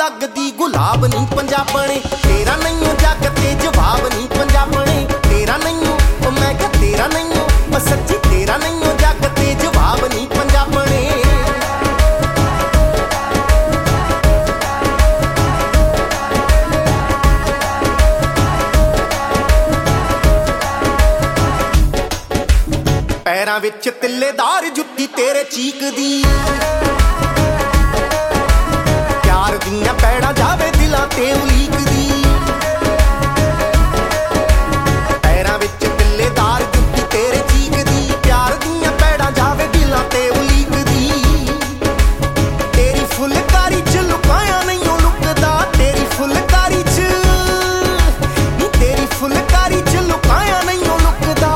लगदी गुलाब नी पंजाबणे। तेरा नहीं जग ते जवाब नी पंजाबणे। तेरा नहीं मैं क्या तेरा नहीं सच्ची तेरा नहीं जग ते जवाब नी पंजाबणे। पैरां विच तिल्लेदार जुत्ती तेरे चीकदी। प्यार दियां पैड़ां जावे दिलां ते उलीकदी। पैरां विच तिल्लेदार जुत्ती तेरे चीकदी। प्यार दियां पैड़ां जावे दिलां ते उलीकदी। तेरी फुलकारी च लुकाया नहीं लुकदा। तेरी फुलकारी च तेरी फुलकारी च लुकाया नहीं लुकदा।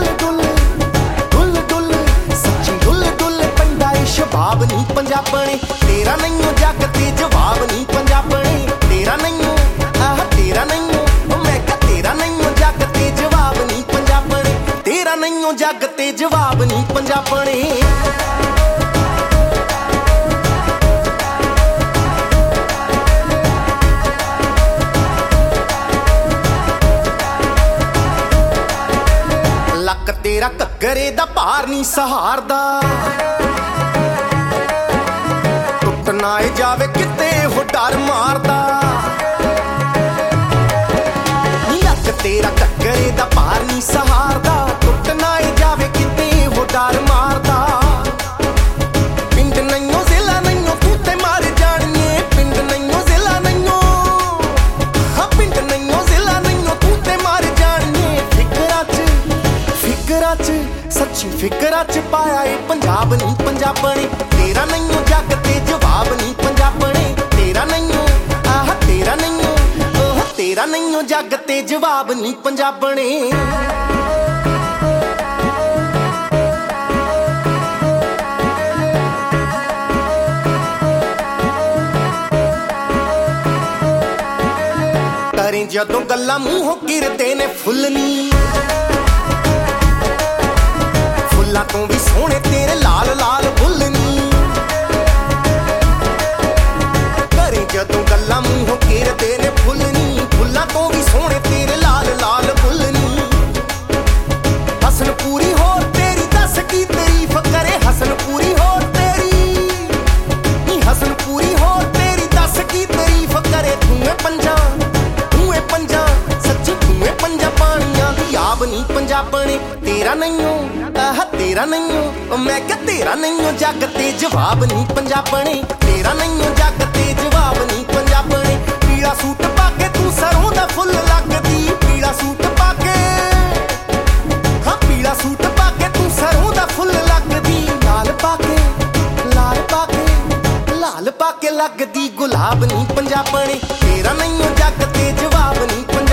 जवाब नी पंजाबणे। तेरा नहीं जग ते जवाब नी पंजाबणे। तेरा नहीं तेरा नहीं मैं क्या तेरा नहीं जग ते जवाब नी पंजाबणे। तेरा नहीं जग ते जवाब नी पंजाबणे। लक तेरा घग्गरे दा भार नी सहारदा। ना जावे किते हो डर मारदा। लक तेरा घग्गरे दा भार नी सहारदा। टुट ना जावे किते हो डर मारदा। पिंड नईओ जिला नईओ तू ते मार जानिए। पिंड नईओ जिला नईओ हाँ पिंड नईओ जिला नईओ तू ते मार जानिए। फिकरा च सच्ची फिकरा च पाया ए पंजाब नी पंजाबणे। तेरा नहीं जग ते जवाब नी पंजाबणे। तेरा नहीं तेरा नहीं तेरा नहीं जग ते जवाब नी पंजाबणे। करें जदों गल्लां मूंहों गिरदे ने फुੱਲ नी। फुल्लां तो भी सोहणे तेरे लाल लाल बुੱਲ नी। जदों गल्लां मूंहों घेरदे ने फुੱਲ नी। फुल्लां तो भी सोहणे तेरे लाल लाल बुੱਲ नी। हसन पूरी होर तेरी दस की तारीफ करे। हसन पूरी होर तेरी हसन पूरी होर तेरी दस की तारीफ करे। तूए पंजा सच्ची तूए पंजा पानियां दी आब नी पंजाबणे। तेरा नहीं तेरा नहीं मैं क्या तेरा नहीं जग ते जवाब नी पंजाबणे। तेरा नहीं जग ते जवाब नी पंजाबणे। पीला सूट पाके तू सरों दा फुੱਲ लगदी। पीला सूट पाके हाँ पीला सूट पाके तू सरों दा फुੱਲ लगदी। लाल पाके लगदी गुलाब नी पंजाबणे। तेरा नहीं जग ते जवाब नी पंजाबणे।